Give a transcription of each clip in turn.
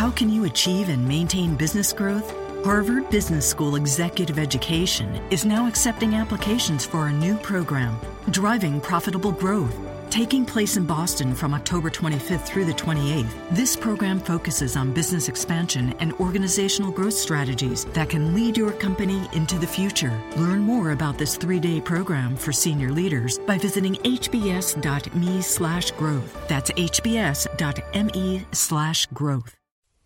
How can you achieve and maintain business growth? Harvard Business School Executive Education is now accepting applications for a new program, Driving Profitable Growth. Taking place in Boston from October 25th through the 28th, this program focuses on business expansion and organizational growth strategies that can lead your company into the future. Learn more about this 3-day program for senior leaders by visiting hbs.me/growth. That's hbs.me/growth.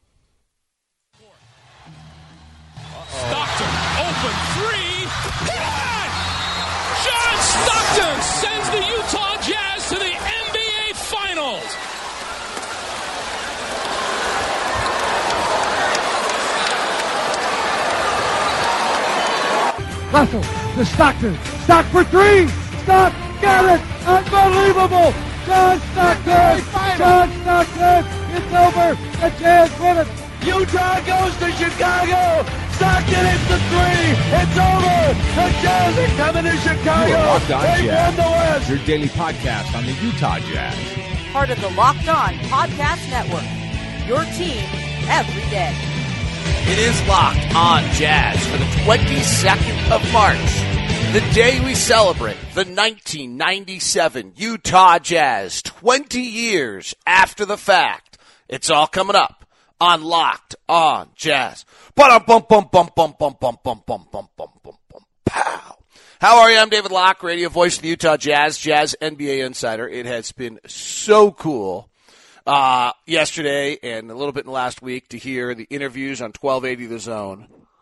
Stockton, open three. Hit! John Stockton sends the Utah Jazz to the NBA Finals. Russell to Stockton. Stock for three. Stock got it. Unbelievable. John Stockton. John Stockton. It's over. The Jazz win it. Utah goes to Chicago. Stockton hits the three. It's over. The Jazz are coming to Chicago. Locked On They Jazz, won the West. your daily podcast on the Utah Jazz. Part of the Locked On Podcast Network. Your team every day. It is Locked On Jazz for the 22nd of March, the day we celebrate the 1997 Utah Jazz, 20 years after the fact. It's all coming up on Locked On Jazz. Pow. How are you? I'm David Locke, radio voice of the Utah Jazz, Jazz NBA insider. It has been so cool yesterday and a little bit in the last week to hear the interviews on 1280 The Zone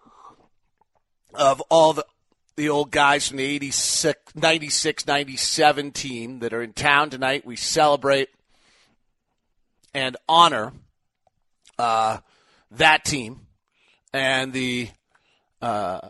of all the old guys from the 86, 96, 97 team that are in town tonight. We celebrate and honor that team and the run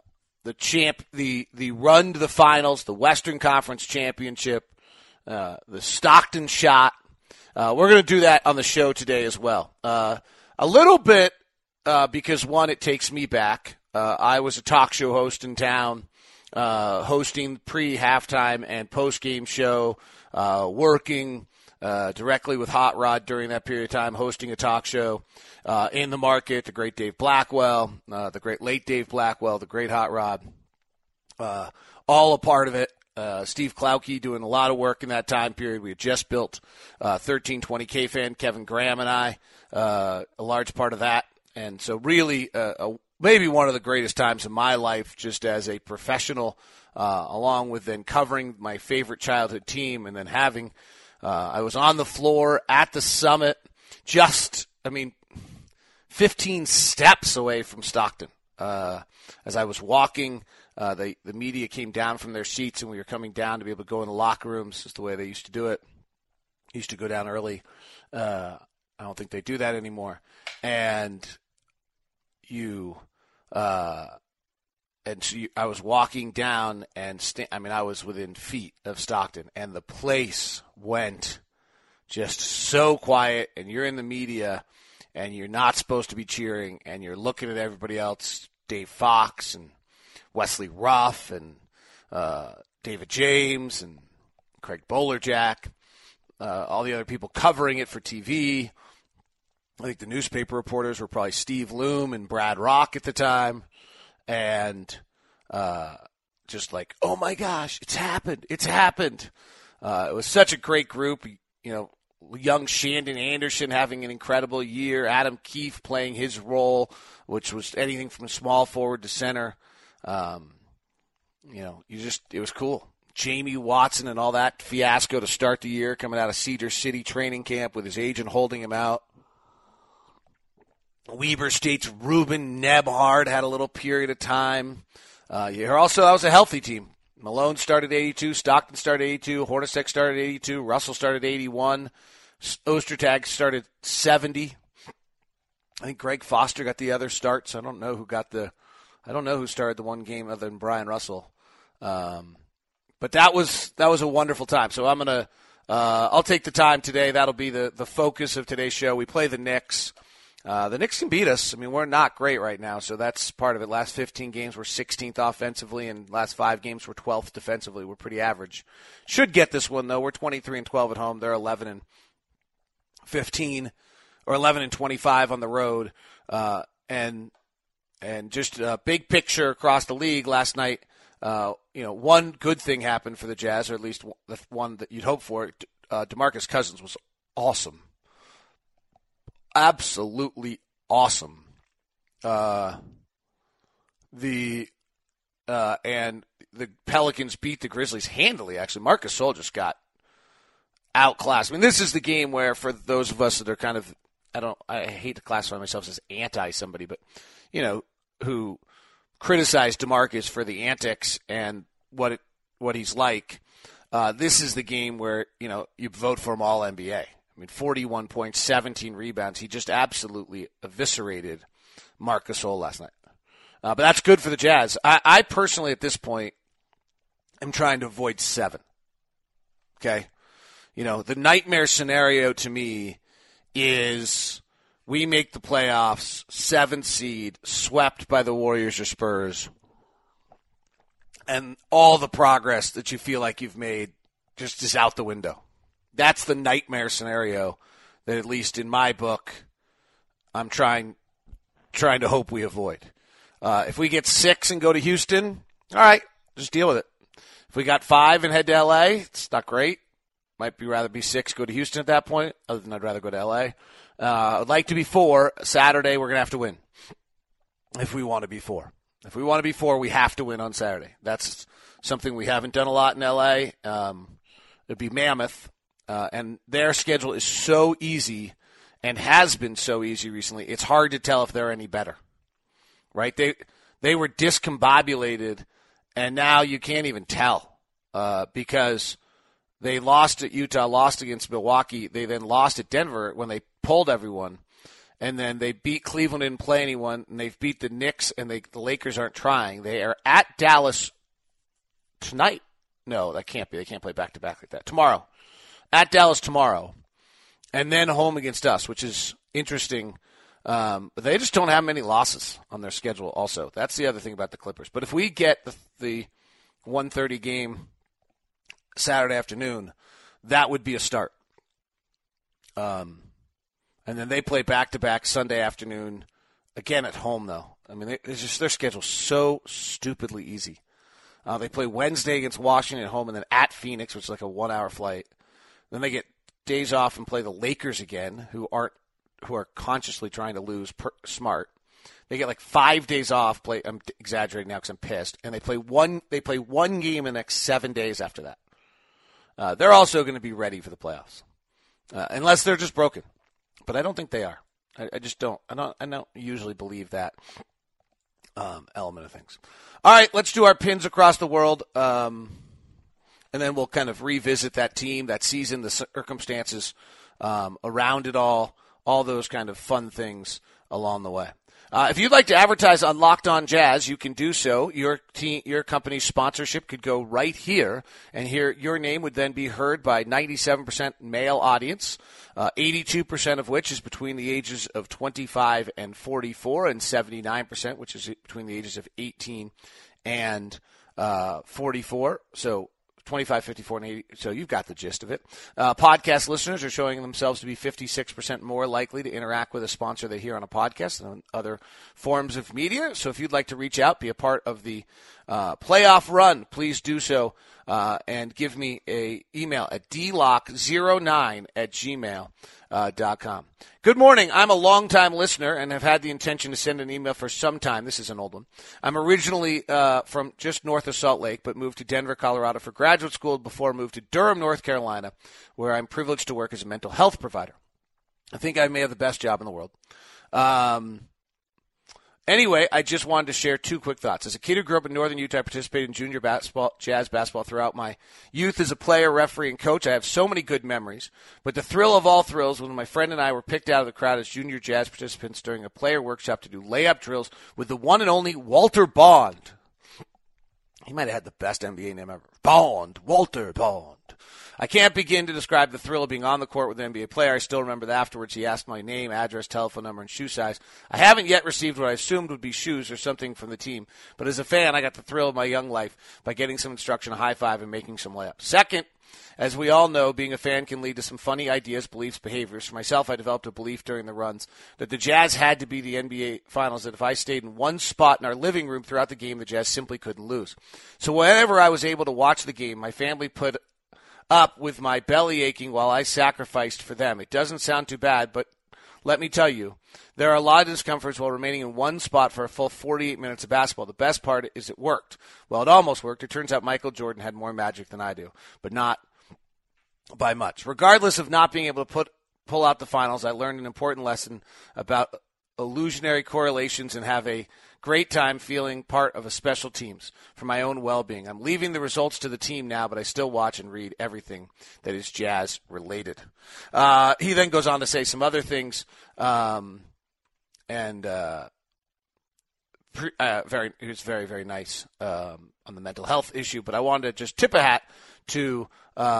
to the finals, the Western Conference Championship, the Stockton shot. We're going to do that on the show today as well. A little bit because, one, it takes me back. I was a talk show host in town, hosting pre-halftime and post-game show, working directly with Hot Rod during that period of time, hosting a talk show in the market, the great Dave Blackwell, the great late Dave Blackwell, the great Hot Rod, all a part of it. Steve Klauke doing a lot of work in that time period. We had just built 1320 K-Fan, Kevin Graham and I, a large part of that. And so really maybe one of the greatest times of my life just as a professional, along with then covering my favorite childhood team and then having I was on the floor at the summit, 15 steps away from Stockton. As I was walking, the media came down from their seats, and we were coming down to be able to go in the locker rooms. It's the way they used to do it. Used to go down early. I don't think they do that anymore. And I was walking down, and I was within feet of Stockton, and the place went just so quiet, and you're in the media, and you're not supposed to be cheering, and you're looking at everybody else, Dave Fox and Wesley Ruff and David James and Craig Bolerjack, all the other people covering it for TV. I think the newspaper reporters were probably Steve Loom and Brad Rock at the time. And just like, oh, my gosh, it's happened. It's happened. It was such a great group. Young Shandon Anderson having an incredible year. Adam Keefe playing his role, which was anything from small forward to center. It was cool. Jamie Watson and all that fiasco to start the year coming out of Cedar City training camp with his agent holding him out. Weber State's Ruben Nebhard had a little period of time. That was a healthy team. Malone started 82, Stockton started 82, Hornacek started 82, Russell started 81, Ostertag started 70. I think Greg Foster got the other starts. I don't know who started the one game other than Brian Russell. But that was a wonderful time. So I'll take the time today. That'll be the focus of today's show. We play the Knicks. The Knicks can beat us. We're not great right now, so that's part of it. Last 15 games, we're 16th offensively, and last 5 games, we're 12th defensively. We're pretty average. Should get this one, though. We're 23-12 at home. They're 11-15 or 11-25 on the road, and just a big picture across the league last night. One good thing happened for the Jazz, or at least the one that you'd hope for. DeMarcus Cousins was awesome, absolutely awesome. And the Pelicans beat the Grizzlies handily. Actually, Marc Gasol just got outclassed. I mean, this is the game where, for those of us that are kind of, I hate to classify myself as anti somebody, but who criticize DeMarcus for the antics and what he's like. This is the game where you vote for him all NBA. I mean, 41 points, 17 rebounds. He just absolutely eviscerated Marc Gasol last night. But that's good for the Jazz. I personally, at this point, am trying to avoid 7. Okay? The nightmare scenario to me is we make the playoffs, 7th seed, swept by the Warriors or Spurs, and all the progress that you feel like you've made just is out the window. That's the nightmare scenario that, at least in my book, I'm trying to hope we avoid. If we get 6 and go to Houston, all right, just deal with it. If we got 5 and head to L.A., it's not great. Might be rather be 6, go to Houston at that point, other than I'd rather go to L.A. I'd like to be 4. Saturday, we're going to have to win if we want to be 4. If we want to be 4, we have to win on Saturday. That's something we haven't done a lot in L.A. It'd be mammoth, and their schedule is so easy and has been so easy recently, it's hard to tell if they're any better, right? They were discombobulated, and now you can't even tell because they lost at Utah, lost against Milwaukee. They then lost at Denver when they pulled everyone. And then they beat Cleveland, didn't play anyone, and they've beat the Knicks, and the Lakers aren't trying. They are at Dallas tonight. No, that can't be. They can't play back-to-back like that. Tomorrow. At Dallas tomorrow. And then home against us, which is interesting. But they just don't have many losses on their schedule also. That's the other thing about the Clippers. But if we get the 1:30 game Saturday afternoon, that would be a start. And then they play back-to-back Sunday afternoon, again at home, though. I mean, it's just their schedule's so stupidly easy. They play Wednesday against Washington at home and then at Phoenix, which is like a 1-hour flight. Then they get days off and play the Lakers again, who are consciously trying to lose smart. They get like 5 days off. I'm exaggerating now because I'm pissed. And they play one game in the next 7 days after that. They're also going to be ready for the playoffs, unless they're just broken. But I don't think they are. I just don't. I don't usually believe that element of things. All right, let's do our pins across the world, and then we'll kind of revisit that team, that season, the circumstances around it all those kind of fun things along the way. If you'd like to advertise on Locked On Jazz, you can do so. Your company's sponsorship could go right here, and your name would then be heard by 97% male audience, 82% of which is between the ages of 25 and 44, and 79%, which is between the ages of 18 and 44. So 25, 54, and 80. So you've got the gist of it. Podcast listeners are showing themselves to be 56% more likely to interact with a sponsor they hear on a podcast than on other forms of media. So if you'd like to reach out, be a part of the playoff run, please do so. And give me an email at dlock09@gmail.com. Good morning. I'm a longtime listener and have had the intention to send an email for some time. This is an old one. I'm originally from just north of Salt Lake, but moved to Denver, Colorado for graduate school before I moved to Durham, North Carolina, where I'm privileged to work as a mental health provider. I think I may have the best job in the world. Anyway, I just wanted to share 2 quick thoughts. As a kid who grew up in northern Utah, I participated in junior jazz basketball throughout my youth as a player, referee, and coach. I have so many good memories. But the thrill of all thrills when my friend and I were picked out of the crowd as junior jazz participants during a player workshop to do layup drills with the one and only Walter Bond. He might have had the best NBA name ever. Bond. Walter Bond. I can't begin to describe the thrill of being on the court with an NBA player. I still remember that afterwards he asked my name, address, telephone number, and shoe size. I haven't yet received what I assumed would be shoes or something from the team. But as a fan, I got the thrill of my young life by getting some instruction, a high five, and making some layups. Second, As we all know, being a fan can lead to some funny ideas, beliefs, behaviors. For myself, I developed a belief during the runs that the Jazz had to be the NBA Finals, that if I stayed in one spot in our living room throughout the game, the Jazz simply couldn't lose. So whenever I was able to watch the game, my family put up with my belly aching while I sacrificed for them. It doesn't sound too bad, but let me tell you, there are a lot of discomforts while remaining in one spot for a full 48 minutes of basketball. The best part is it worked. Well, it almost worked. It turns out Michael Jordan had more magic than I do, but not by much. Regardless of not being able to pull out the finals, I learned an important lesson about illusionary correlations and have a great time feeling part of a special teams for my own well-being. I'm leaving the results to the team now, but I still watch and read everything that is Jazz related. He then goes on to say some other things, he was very, very nice on the mental health issue. But I wanted to just tip a hat to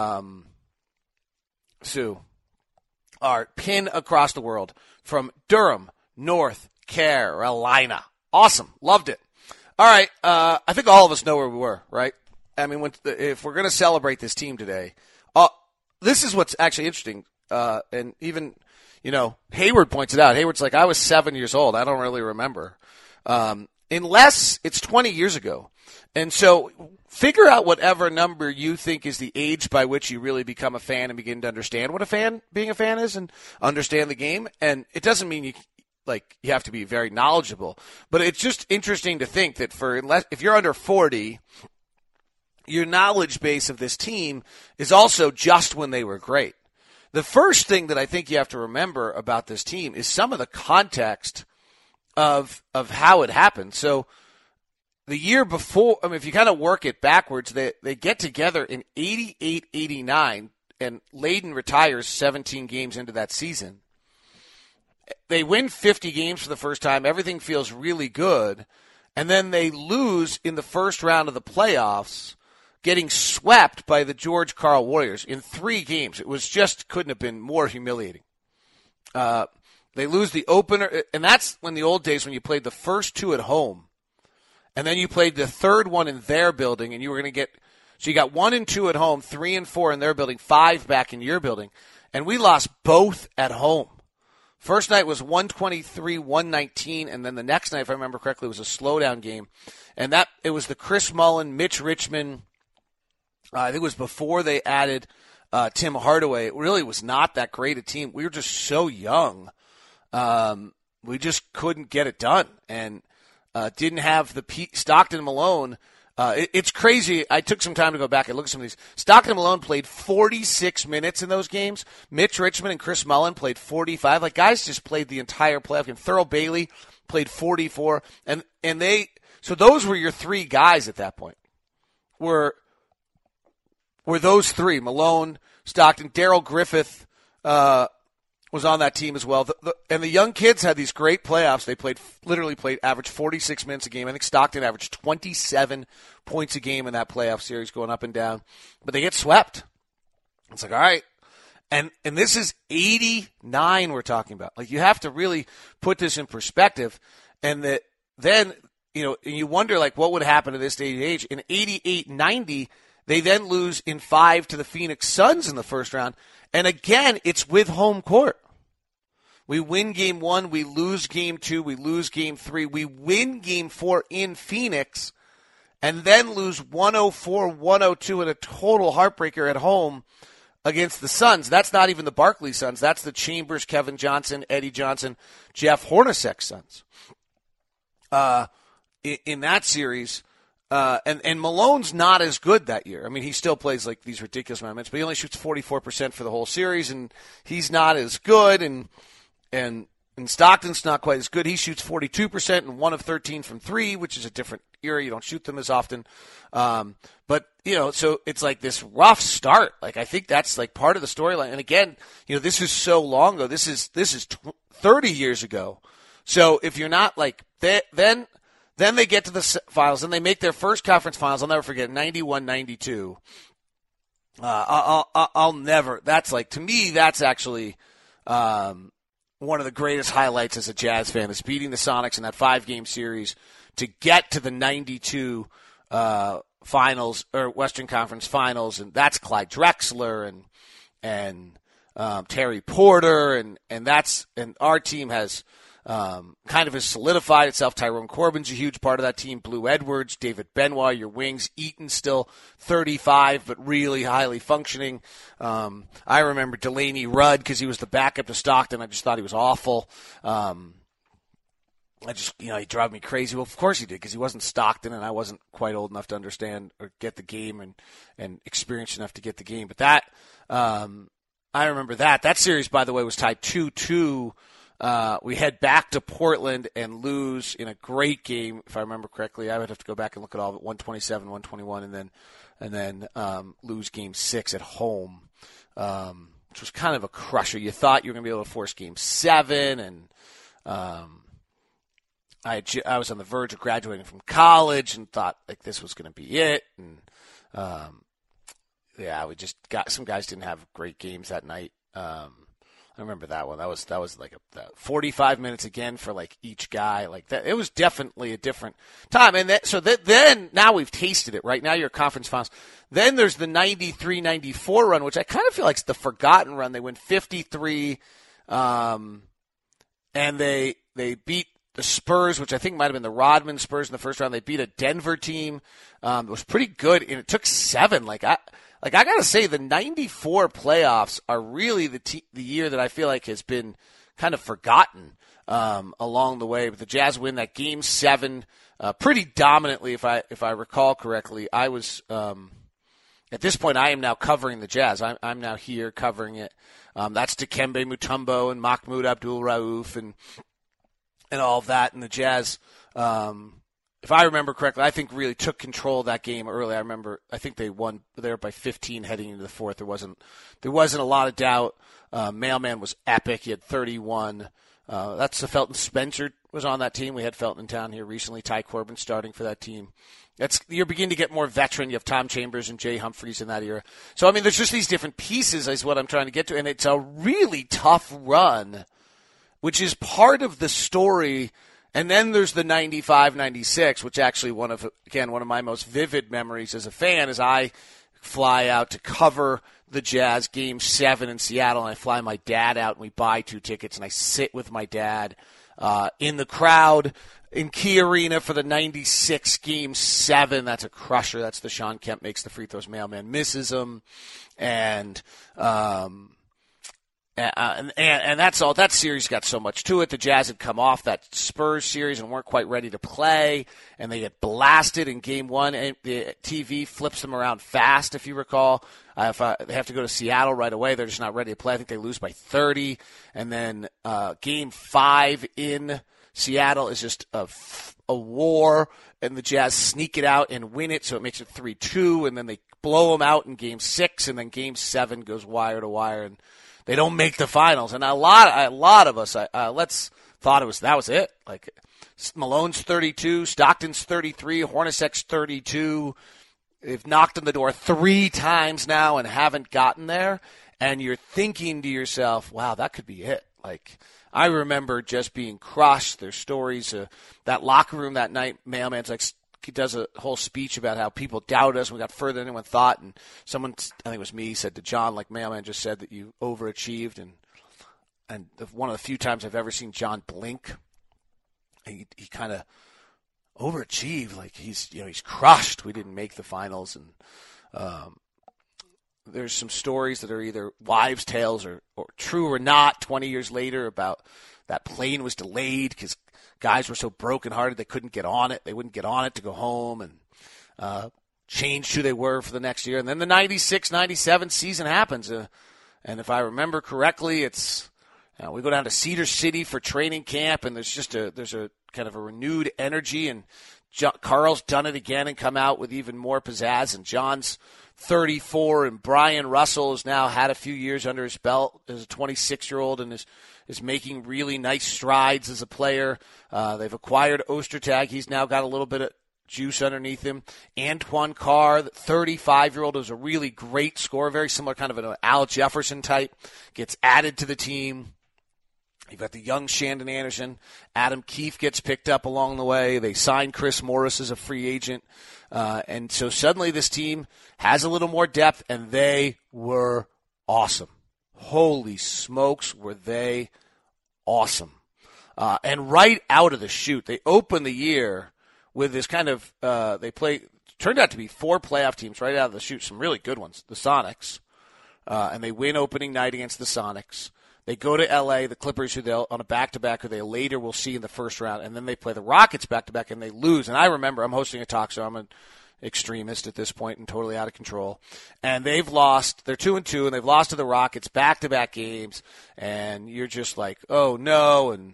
Sue, our pin across the world from Durham, North Carolina. Awesome. Loved it. All right. I think all of us know where we were, right? I mean, if we're going to celebrate this team today, this is what's actually interesting. And even, Hayward points it out. Hayward's like, I was 7 years old. I don't really remember. Unless it's 20 years ago. And so figure out whatever number you think is the age by which you really become a fan and begin to understand what being a fan is and understand the game. And it doesn't mean you have to be very knowledgeable, but it's just interesting to think that if you're under 40, your knowledge base of this team is also just when they were great. The first thing that I think you have to remember about this team is some of the context of how it happened. So the year before, if you kind of work it backwards, they get together in 88-89, and Layden retires 17 games into that season. They win 50 games for the first time. Everything feels really good. And then they lose in the first round of the playoffs, getting swept by the George Karl Warriors in 3 games. It was just couldn't have been more humiliating. They lose the opener, and that's when the old days when you played the first 2 at home, and then you played the third one in their building, and you were going to get – so you got 1 and 2 at home, 3 and 4 in their building, 5 back in your building, and we lost both at home. First night was 123-119, and then the next night, if I remember correctly, was a slowdown game. And it was the Chris Mullin, Mitch Richmond. I think it was before they added Tim Hardaway. It really was not that great a team. We were just so young. We just couldn't get it done, and didn't have the Stockton Malone. It's crazy. I took some time to go back and look at some of these. Stockton Malone played 46 minutes in those games. Mitch Richmond and Chris Mullin played 45. Guys just played the entire playoff game. Thurl Bailey played 44. So those were your 3 guys at that point. Were those 3, Malone, Stockton, Darrell Griffith, was on that team as well. And the young kids had these great playoffs. They averaged 46 minutes a game. I think Stockton averaged 27 points a game in that playoff series going up and down. But they get swept. It's all right. And this is 89 we're talking about. You have to really put this in perspective. And then, you wonder, what would happen to this day and age. In 88-90, they then lose in 5 to the Phoenix Suns in the first round. And again, it's with home court. We win game 1, we lose game 2, we lose game 3, we win game 4 in Phoenix, and then lose 104-102 in a total heartbreaker at home against the Suns. That's not even the Barkley Suns. That's the Chambers, Kevin Johnson, Eddie Johnson, Jeff Hornacek Suns. In that series. And Malone's not as good that year. He still plays these ridiculous moments, but he only shoots 44% for the whole series, and he's not as good. And Stockton's not quite as good. He shoots 42% and 1 of 13 from 3, which is a different era. You don't shoot them as often. But so it's this rough start. I think that's part of the storyline. And again, this is so long ago. This is 30 years ago. So if you're not then they get to the finals, and they make their first conference finals. I'll never forget, 91-92. I'll never – that's to me, that's actually one of the greatest highlights as a Jazz fan is beating the Sonics in that 5-game series to get to the 92 finals or Western Conference Finals, and that's Clyde Drexler and Terry Porter, and our team has kind of has solidified itself. Tyrone Corbin's a huge part of that team. Blue Edwards, David Benoit, your wings. Eaton still 35, but really highly functioning. I remember Delaney Rudd because he was the backup to Stockton. I just thought he was awful. He drove me crazy. Well, of course he did, because he wasn't Stockton, and I wasn't quite old enough to understand or get the game and experienced enough to get the game. But that, I remember that. That series, by the way, was tied 2-2. We head back to Portland and lose in a great game, if I remember correctly. I would have to go back and look at all of it, 127, 121, and then lose Game 6 at home, which was kind of a crusher. You thought you were going to be able to force Game 7, and I was on the verge of graduating from college and thought like this was going to be it. And we just got some guys didn't have great games that night. I remember that one. That was like 45 minutes again for like each guy. Like that, it was definitely a different time. And then now we've tasted it. Right now, you're conference finals. Then there's the 93-94 run, which I kind of feel like is the forgotten run. They win 53, and they beat the Spurs, which I think might have been the Rodman Spurs in the first round. They beat a Denver team. It was pretty good, and it took 7. I gotta say, the 94 playoffs are really the year that I feel like has been kind of forgotten along the way. But the Jazz win that Game 7 pretty dominantly, if I recall correctly. I was at this point, I am now covering the Jazz. I'm now here covering it. That's Dikembe Mutombo and Mahmoud Abdul-Rauf and all of that, and the Jazz. If I remember correctly, I think really took control of that game early. I think they won there by 15 heading into the fourth. There wasn't a lot of doubt. Mailman was epic. He had 31. That's the Felton Spencer was on that team. We had Felton in town here recently. Ty Corbin starting for that team. You're beginning to get more veteran. You have Tom Chambers and Jay Humphreys in that era. So, I mean, there's just these different pieces is what I'm trying to get to. And it's a really tough run, which is part of the story. And then there's the 95-96, which actually one of my most vivid memories as a fan is I fly out to cover the Jazz Game 7 in Seattle, and I fly my dad out, and we buy 2 tickets, and I sit with my dad in the crowd in Key Arena for the 96 Game 7. That's a crusher. That's the Sean Kemp makes the free throws, Mailman misses them, and that's all. That series got so much to it. The Jazz had come off that Spurs series and weren't quite ready to play, and they get blasted in Game 1. And the TV flips them around fast, if you recall. They have to go to Seattle right away. They're just not ready to play. I think they lose by 30. And then Game 5 in Seattle is just a war, and the Jazz sneak it out and win it, so it makes it 3-2. And then they blow them out in Game 6, and then Game 7 goes wire to wire, and they don't make the finals, and a lot of us thought that was it. Like Malone's 32, Stockton's 33, Hornacek's 32. They've knocked on the door 3 times now and haven't gotten there. And you're thinking to yourself, "Wow, that could be it." Like I remember just being crushed. There's stories that locker room that night. Mailman's like. He does a whole speech about how people doubted us. We got further than anyone thought. And someone, I think it was me, said to John, like Mailman just said that you overachieved. And one of the few times I've ever seen John blink, he kind of overachieved. Like he's crushed. We didn't make the finals. And there's some stories that are either wives' tales or true or not 20 years later about that plane was delayed because guys were so brokenhearted they couldn't get on it. They wouldn't get on it to go home and changed who they were for the next year. And then the 96-97 season happens. And if I remember correctly, it's we go down to Cedar City for training camp, and there's a kind of a renewed energy. And Carl's done it again and come out with even more pizzazz. And John's 34, and Brian Russell has now had a few years under his belt as a 26-year-old and is making really nice strides as a player. They've acquired Ostertag. He's now got a little bit of juice underneath him. Antoine Carr, the 35-year-old, who's a really great scorer, very similar kind of an Al Jefferson type, gets added to the team. You've got the young Shandon Anderson. Adam Keefe gets picked up along the way. They signed Chris Morris as a free agent. And so suddenly this team has a little more depth, and they were awesome. Holy smokes, were they awesome. And right out of the chute, they opened the year with this kind of turned out to be 4 playoff teams right out of the chute, some really good ones, the Sonics. And they win opening night against the Sonics. They go to L.A., the Clippers, who they'll on a back-to-back, who they later will see in the first round, and then they play the Rockets back-to-back, and they lose. And I remember, I'm hosting a talk, so I'm an extremist at this point and totally out of control. And they've lost. They're 2-2, and they've lost to the Rockets back-to-back games, and you're just like, oh, no. And,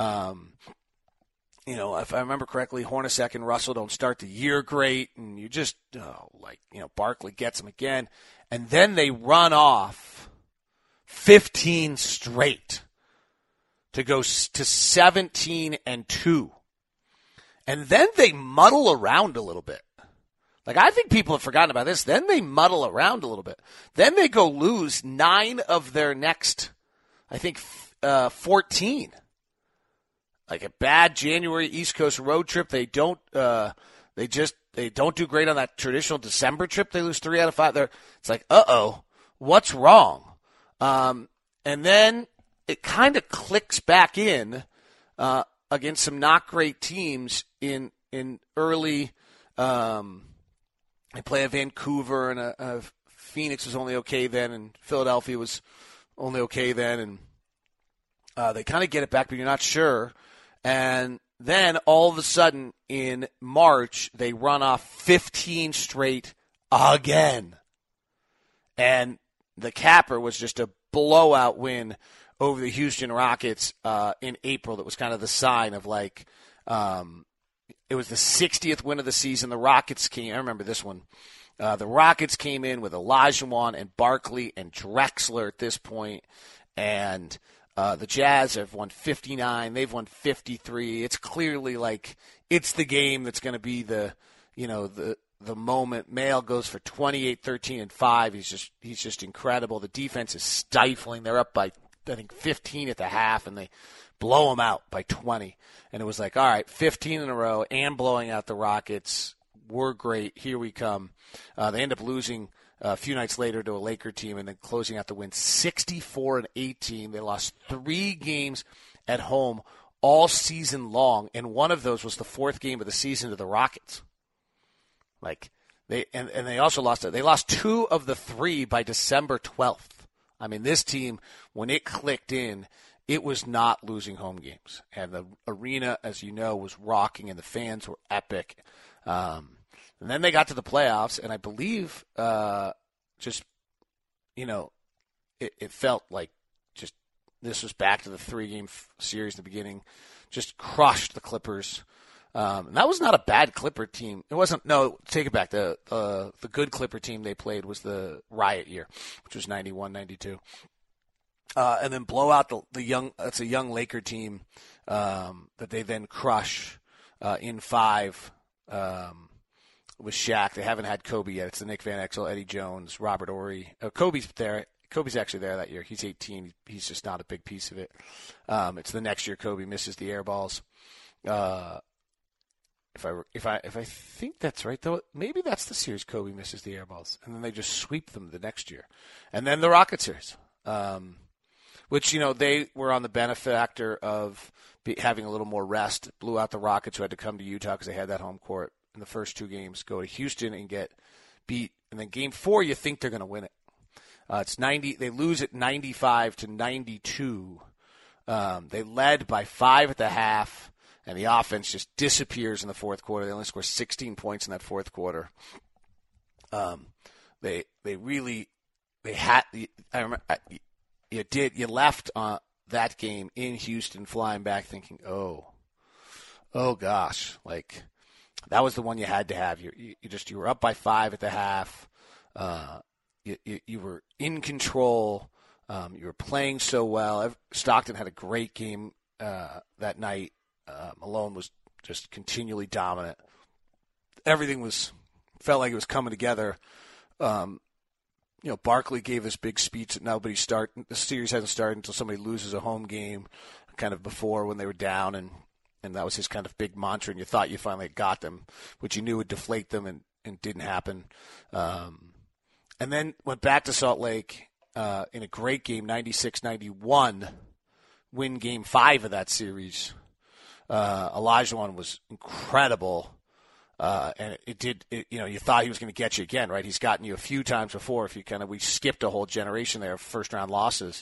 if I remember correctly, Hornacek and Russell don't start the year great, and you just, Barkley gets them again. And then they run off 15 straight to go to 17-2. And then they muddle around a little bit. Like, I think people have forgotten about this. Then they muddle around a little bit. Then they go lose 9 of their next, 14. Like a bad January East Coast road trip. They don't do great on that traditional December trip. They lose 3 out of 5 there. It's like, what's wrong? And then it kind of clicks back in against some not great teams in early. They play a Vancouver, and Phoenix was only okay then, and Philadelphia was only okay then, and they kind of get it back, but you're not sure. And then all of a sudden in March, they run off 15 straight again. And the capper was just a blowout win over the Houston Rockets in April. That was kind of the sign of it was the 60th win of the season. The Rockets came, I remember this one. The Rockets came in with Olajuwon and Barkley and Drexler at this point, and the Jazz have won 59. They've won 53. It's clearly like it's the game that's going to be the moment. Mail goes for 28, 13, and 5. He's just incredible. The defense is stifling. They're up by, 15 at the half, and they blow them out by 20. And it was like, all right, 15 in a row and blowing out the Rockets. We're great. Here we come. They end up losing a few nights later to a Laker team and then closing out the win 64-18. They lost 3 games at home all season long, and one of those was the 4th game of the season to the Rockets. They also lost it. They lost 2 of the 3 by December 12th. I mean, this team, when it clicked in, it was not losing home games. And the arena, as you know, was rocking, and the fans were epic. And then they got to the playoffs, and I believe it felt like just this was back to the 3-game series in the beginning. Just crushed the Clippers. And that was not a bad Clipper team. It wasn't. No, take it back. The good Clipper team they played was the Riot year, which was 91-92. And then blow out the young. That's a young Laker team that they then crush in 5 with Shaq. They haven't had Kobe yet. It's the Nick Van Exel, Eddie Jones, Robert Horry. Kobe's there. Kobe's actually there that year. He's 18. He's just not a big piece of it. It's the next year Kobe misses the air balls. If I think that's right, though, maybe that's the series Kobe misses the air balls, and then they just sweep them the next year, and then the Rocket series, which they were on the benefactor of having a little more rest. Blew out the Rockets, who had to come to Utah because they had that home court in the first 2 games. Go to Houston and get beat, and then Game 4, you think they're going to win it. It's 90. They lose it 95-92. They led by 5 at the half. And the offense just disappears in the fourth quarter. They only score 16 points in that fourth quarter. They had. I remember you left that game in Houston, flying back, thinking, oh gosh, like that was the one you had to have. You were up by 5 at the half. You were in control. You were playing so well. Stockton had a great game that night. Malone was just continually dominant. Everything felt like it was coming together. Barkley gave his big speech that nobody start. The series hasn't started until somebody loses a home game, kind of before when they were down, and that was his kind of big mantra. And you thought you finally got them, which you knew would deflate them, and didn't happen. And then went back to Salt Lake in a great game, 96-91, win Game 5 of that series. Olajuwon was incredible. And you thought he was going to get you again, right? He's gotten you a few times before. We skipped a whole generation there of first round losses.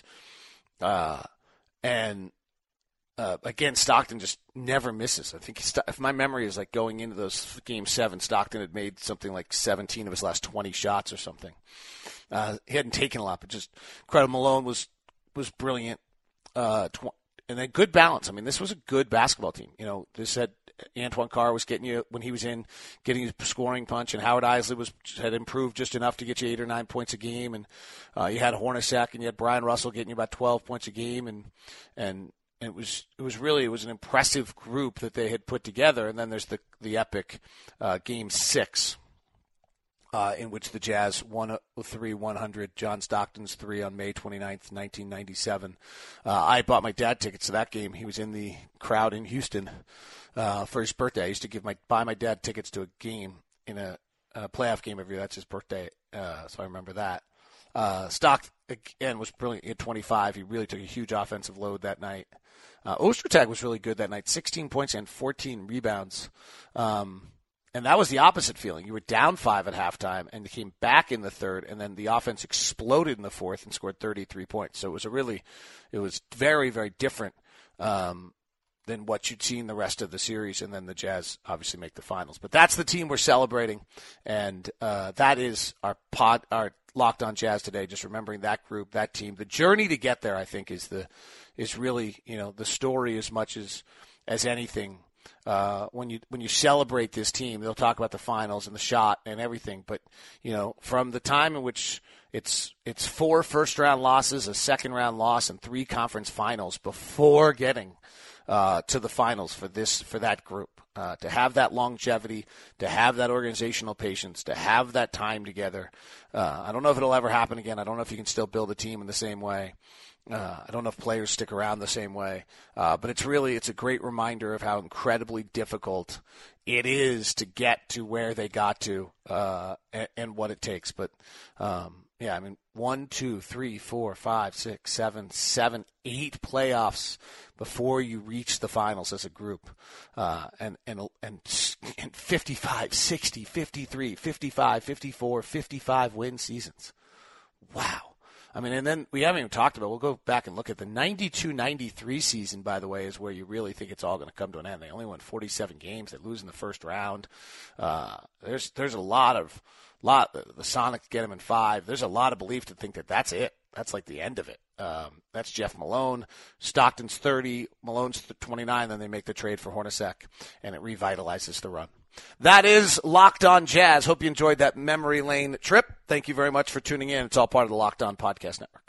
Again, Stockton just never misses. I think if my memory is like going into those Game 7, Stockton had made something like 17 of his last 20 shots or something. He hadn't taken a lot, but just incredible. Malone was brilliant. And then good balance. I mean, this was a good basketball team. This had Antoine Carr was getting you when he was in, getting his scoring punch, and Howard Isley had improved just enough to get you 8 or 9 points a game, and you had Hornacek and you had Brian Russell getting you about 12 points a game, and it was an impressive group that they had put together. And then there's the epic Game 6. In which the Jazz won 3-100, John Stockton's 3 on May 29th, 1997. I bought my dad tickets to that game. He was in the crowd in Houston for his birthday. I used to buy my dad tickets to a game in a playoff game every year. That's his birthday, so I remember that. Stockton, again, was brilliant at 25. He really took a huge offensive load that night. Ostertag was really good that night, 16 points and 14 rebounds. And that was the opposite feeling. You were down 5 at halftime and came back in the third, and then the offense exploded in the fourth and scored 33 points. So it was very, very different than what you'd seen the rest of the series, and then the Jazz obviously make the finals. But that's the team we're celebrating, and that is our Locked On Jazz today. Just remembering that group, that team. The journey to get there, I think, is really the story as much as anything. When you celebrate this team, they'll talk about the finals and the shot and everything. But from the time in which it's 4 first-round losses, a second-round loss, and 3 conference finals before getting to the finals for that group, to have that longevity, to have that organizational patience, to have that time together. I don't know if it'll ever happen again. I don't know if you can still build a team in the same way. I don't know if players stick around the same way, but it's a great reminder of how incredibly difficult it is to get to where they got to, and what it takes. But, 1, 2, 3, 4, 5, 6, 7, 8 playoffs before you reach the finals as a group, and 55, 60, 53, 55, 54, 55 win seasons. Wow. I mean, and then we haven't even talked about, we'll go back and look at the 92-93 season, by the way, is where you really think it's all going to come to an end. They only won 47 games. They lose in the first round. There's a lot, the Sonics get them in 5. There's a lot of belief to think that that's it. That's like the end of it. That's Jeff Malone. Stockton's 30, Malone's 29, then they make the trade for Hornacek, and it revitalizes the run. That is Locked On Jazz. Hope you enjoyed that memory lane trip. Thank you very much for tuning in. It's all part of the Locked On Podcast Network.